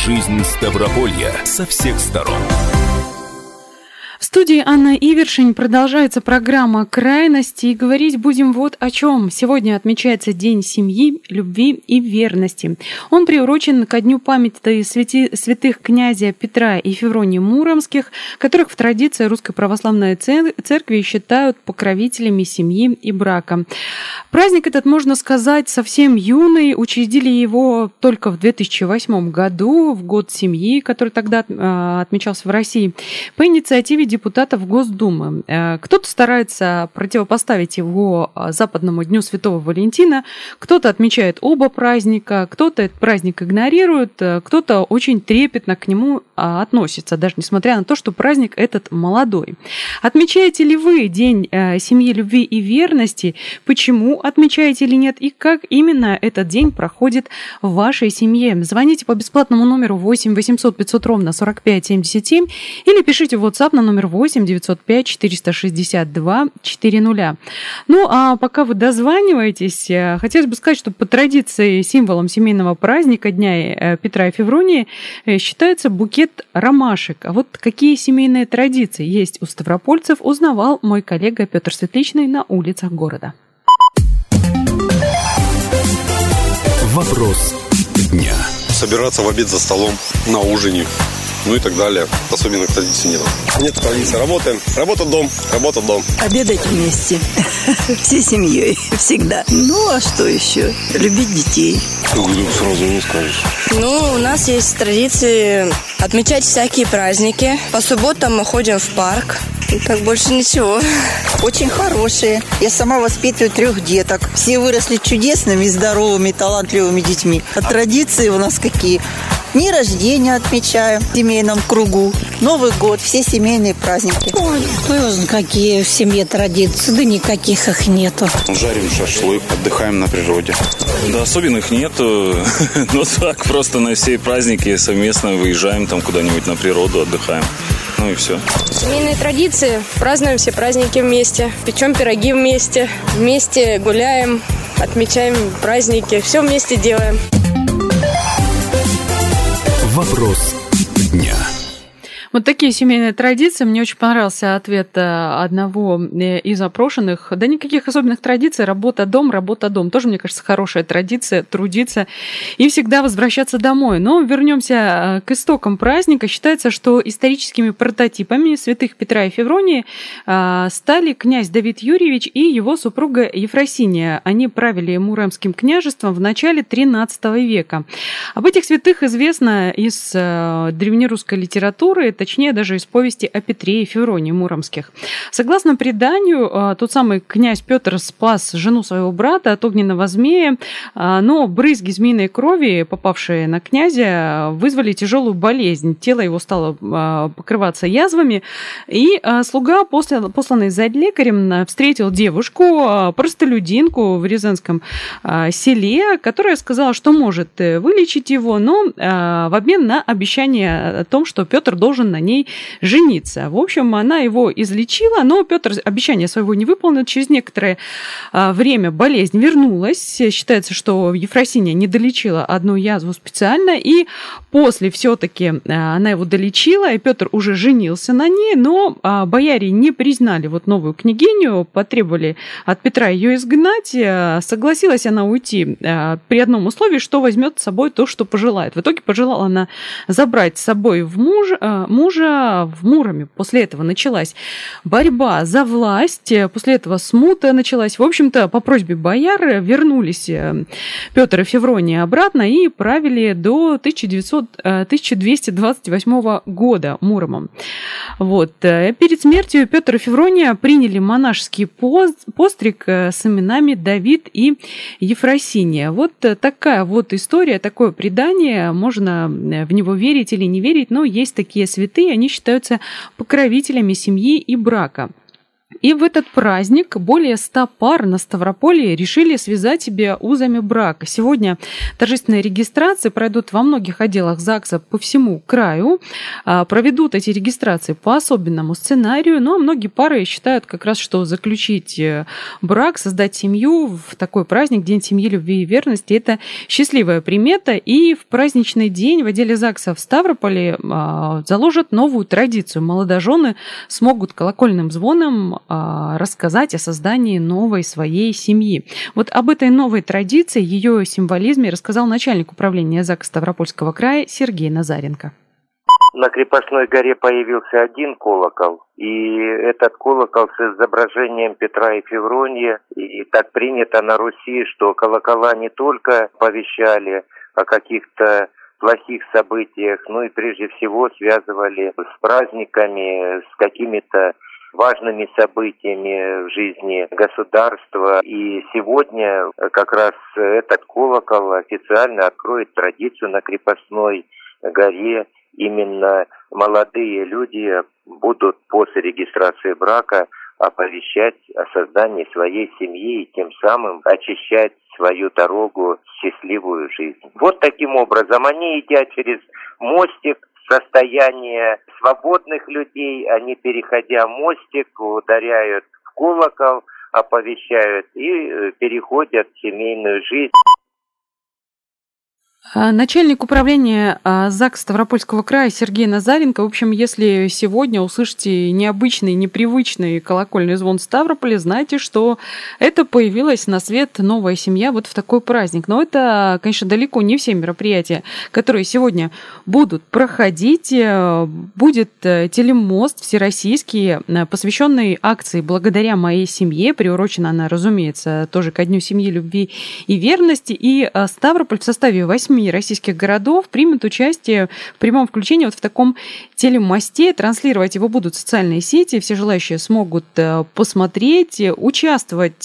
Жизнь Ставрополья со всех сторон. В студии Анна Ивершин. Продолжается программа «Крайности», и говорить будем вот о чем. Сегодня отмечается День семьи, любви и верности. Он приурочен ко дню памяти святых князя Петра и Февронии Муромских, которых в традиции Русской Православной Церкви считают покровителями семьи и брака. Праздник этот, можно сказать, совсем юный. Учредили его только в 2008 году, в год семьи, который тогда отмечался в России, по инициативе депутатов Госдумы. Кто-то старается противопоставить его Западному Дню Святого Валентина, кто-то отмечает оба праздника, кто-то этот праздник игнорирует, кто-то очень трепетно к нему относится, даже несмотря на то, что праздник этот молодой. Отмечаете ли вы День семьи, любви и верности? Почему отмечаете или нет? И как именно этот день проходит в вашей семье? Звоните по бесплатному номеру 8 800 500 ровно 45 77 или пишите в WhatsApp на номер 8 905 462 400. Ну, а пока вы дозваниваетесь, хотелось бы сказать, что по традиции символом семейного праздника Дня Петра и Февронии считается букет ромашек. А вот какие семейные традиции есть у ставропольцев, узнавал мой коллега Петр Светличный на улицах города. Вопрос дня. Собираться в обед за столом, на ужине, ну и так далее. Особенных традиций нет. Нет традиций. Работаем. Работа-дом. Работа-дом. Обедать вместе. Всей семьей. Всегда. Ну, а что еще? Любить детей. Сразу не скажешь. Ну, у нас есть традиции отмечать всякие праздники. По субботам мы ходим в парк. И так больше ничего. Очень хорошие. Я сама воспитываю 3 деток. Все выросли чудесными, здоровыми, талантливыми детьми. А традиции у нас какие? Дни рождения отмечаем в семейном кругу. Новый год, все семейные праздники. Ой, кто его знает, какие в семье традиции. Да никаких их нету. Жарим шашлык, отдыхаем на природе. Да особенных нету. Ну так, просто на все праздники совместно выезжаем там куда-нибудь на природу, отдыхаем. Ну и все. Семейные традиции. Празднуем все праздники вместе. Печем пироги вместе. Вместе гуляем, отмечаем праздники. Все вместе делаем. Вопрос дня. Вот такие семейные традиции. Мне очень понравился ответ одного из опрошенных. Да никаких особенных традиций. Работа-дом, работа-дом. Тоже, мне кажется, хорошая традиция трудиться и всегда возвращаться домой. Но вернемся к истокам праздника. Считается, что историческими прототипами святых Петра и Февронии стали князь Давид Юрьевич и его супруга Ефросиния. Они правили Муромским княжеством в начале XIII века. Об этих святых известно из древнерусской литературы, точнее даже из повести о Петре и Февронии Муромских. Согласно преданию, тот самый князь Петр спас жену своего брата от огненного змея, но брызги змеиной крови, попавшие на князя, вызвали тяжелую болезнь. Тело его стало покрываться язвами, и слуга, посланный за лекарем, встретил девушку, простолюдинку в Рязанском селе, которая сказала, что может вылечить его, но в обмен на обещание о том, что Петр должен на ней жениться. В общем, она его излечила, но Петр обещание своего не выполнил. Через некоторое время болезнь вернулась. Считается, что Ефросиния не долечила одну язву специально, и после все-таки она его долечила, и Петр уже женился на ней, но бояре не признали вот новую княгиню, потребовали от Петра ее изгнать. Согласилась она уйти при одном условии, что возьмет с собой то, что пожелает. В итоге пожелала она забрать с собой мужа в Муроме. После этого началась борьба за власть, после этого смута началась. В общем-то, по просьбе бояр вернулись Петр и Феврония обратно и правили до 1228 года Муромом. Вот. Перед смертью Петр и Феврония приняли монашеский постриг с именами Давид и Ефросиния. Вот такая вот история, такое предание. Можно в него верить или не верить, но есть такие святые, они считаются покровителями семьи и брака. И в этот праздник более 100 пар на Ставрополье решили связать себя узами брака. Сегодня торжественные регистрации пройдут во многих отделах ЗАГСа по всему краю. Проведут эти регистрации по особенному сценарию. Но многие пары считают как раз, что заключить брак, создать семью в такой праздник, День семьи, любви и верности, это счастливая примета. И в праздничный день в отделе ЗАГСа в Ставрополе заложат новую традицию. Молодожены смогут колокольным звоном рассказать о создании новой своей семьи. Вот об этой новой традиции, ее символизме рассказал начальник управления ЗАГСа Ставропольского края Сергей Назаренко. На Крепостной горе появился один колокол, и этот колокол с изображением Петра и Февронья. И так принято на Руси, что колокола не только повещали о каких-то плохих событиях, но и прежде всего связывали с праздниками, с какими-то важными событиями в жизни государства. И сегодня как раз этот колокол официально откроет традицию на Крепостной горе. Именно молодые люди будут после регистрации брака оповещать о создании своей семьи и тем самым очищать свою дорогу в счастливую жизнь. Вот таким образом они, идя через мостик, состояние свободных людей, они, переходя мостик, ударяют в колокол, оповещают и переходят в семейную жизнь. Начальник управления ЗАГС Ставропольского края Сергей Назаренко. В общем, если сегодня услышите необычный, непривычный колокольный звон в Ставрополе, знайте, что это появилась на свет новая семья вот в такой праздник. Но это, конечно, далеко не все мероприятия, которые сегодня будут проходить. Будет телемост всероссийский, посвященный акции «Благодаря моей семье». Приурочена она, разумеется, тоже ко Дню семьи, любви и верности. И Ставрополь в составе 8 российских городов примет участие в прямом включении вот в таком телемосте. Транслировать его будут социальные сети. Все желающие смогут посмотреть, участвовать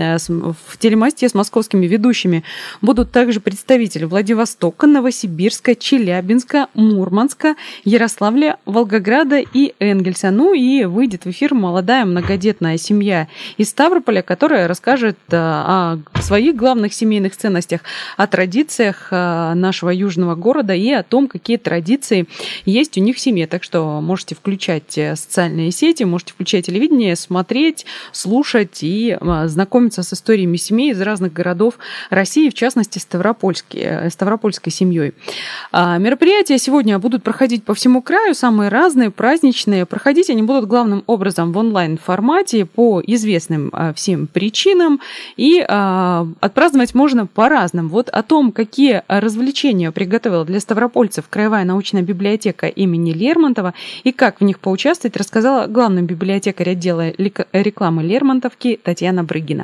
в телемосте с московскими ведущими. Будут также представители Владивостока, Новосибирска, Челябинска, Мурманска, Ярославля, Волгограда и Энгельса. Ну и выйдет в эфир молодая многодетная семья из Ставрополя, которая расскажет о своих главных семейных ценностях, о традициях нашего южного города и о том, какие традиции есть у них в семье. Так что можете включать социальные сети, можете включать телевидение, смотреть, слушать и знакомиться с историями семей из разных городов России, в частности, ставропольской семьей. Мероприятия сегодня будут проходить по всему краю, самые разные, праздничные. Проходить они будут главным образом в онлайн-формате по известным всем причинам. И отпраздновать можно по-разному. Вот о том, какие развлечения приготовила для ставропольцев Краевая научная библиотека имени Лермонтова и как в них поучаствовать, рассказала главный библиотекарь отдела рекламы Лермонтовки Татьяна Брыгина.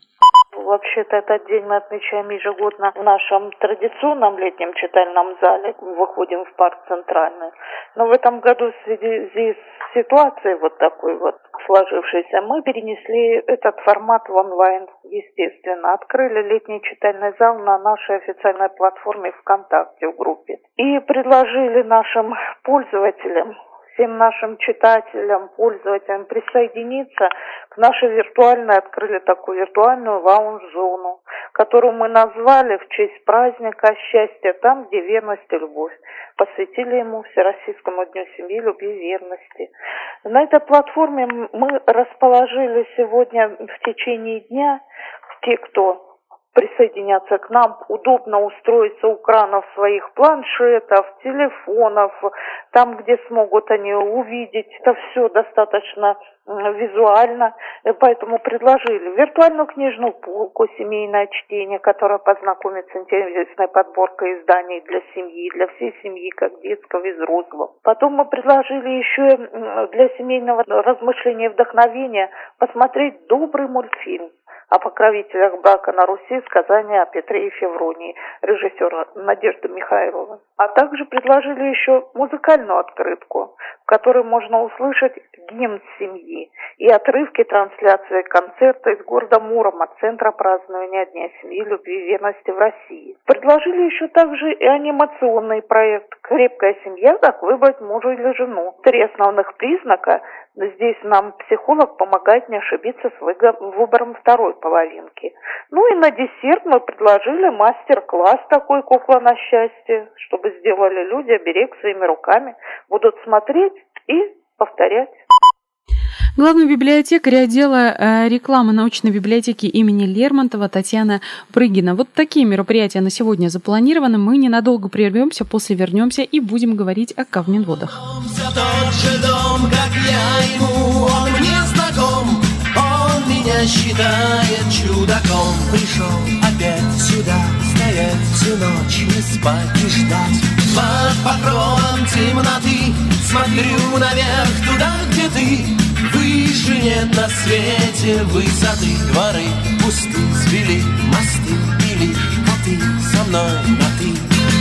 Вообще-то этот день мы отмечаем ежегодно в нашем традиционном летнем читальном зале. Выходим в парк Центральный. Но в этом году в связи с ситуацией вот такой вот сложившейся, мы перенесли этот формат в онлайн, естественно. Открыли летний читальный зал на нашей официальной платформе ВКонтакте в группе. И предложили нашим пользователям, всем нашим читателям, пользователям присоединиться к нашей виртуальной, открыли такую виртуальную лаунж-зону, которую мы назвали в честь праздника счастья, там, где верность и любовь. Посвятили ему Всероссийскому дню семьи, любви и верности. На этой платформе мы расположили сегодня в течение дня те, кто присоединятся к нам, удобно устроиться у экранов своих планшетов, телефонов, там, где смогут они увидеть. Это все достаточно визуально, поэтому предложили виртуальную книжную полку, семейное чтение, которое познакомит с интересной подборкой изданий для семьи, для всей семьи, как детского и взрослого. Потом мы предложили еще для семейного размышления и вдохновения посмотреть добрый мультфильм о покровителях брака на Руси сказания о Петре и Февронии режиссера Надежды Михайловой. А также предложили еще музыкальную открытку, в которой можно услышать гимн семьи и отрывки трансляции концерта из города Мурома, центра празднования Дня семьи, любви и верности в России. Предложили еще также и анимационный проект «Крепкая семья. Как выбрать мужа или жену». 3 основных признака. Здесь нам психолог помогает не ошибиться с выбором второй половинки. Ну и на десерт мы предложили мастер-класс такой «Кукла на счастье», чтобы сделали люди оберег своими руками, будут смотреть и повторять. Главный библиотекарь отдела рекламы научной библиотеки имени Лермонтова Татьяна Прыгина. Вот такие мероприятия на сегодня запланированы. Мы ненадолго прервемся, после вернемся и будем говорить о Кавминводах. Тот же дом, как я ему, он мне знаком, он меня считает чудаком. Пришел опять сюда, стоять всю ночь, не спать и ждать. Под покровом темноты смотрю наверх, туда, где ты. Выше нет на свете высоты, дворы пусты, свели мосты, или коты со мной на ты.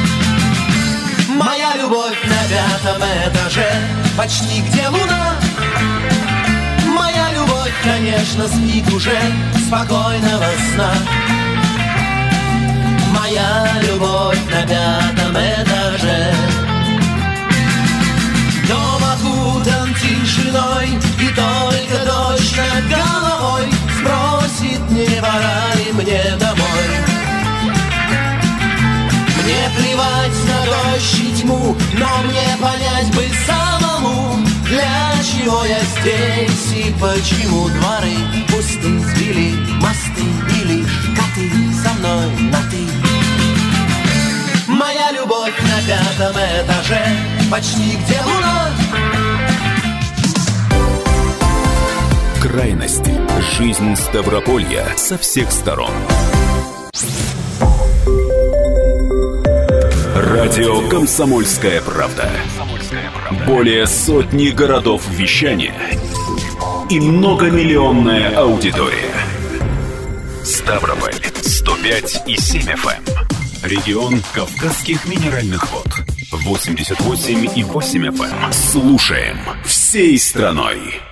Моя любовь на 5-м этаже, почти где луна. Моя любовь, конечно, спит уже, спокойного сна. Моя любовь на 5-м этаже. Дом окутан тишиной, и только дождь над головой спросит, не пора ли мне домой. Мне плевать на дождь и тьму, но мне понять бы самому, для чего я здесь и почему дворы пусты, свели мосты или коты со мной на ты. Моя любовь на 5-м этаже, почти где луна. Крайности. Жизнь Ставрополья со всех сторон. Радио «Комсомольская правда». Более сотни городов вещания и многомиллионная аудитория. Ставрополь 105,7 FM. Регион Кавказских минеральных вод 88,8 FM. Слушаем всей страной.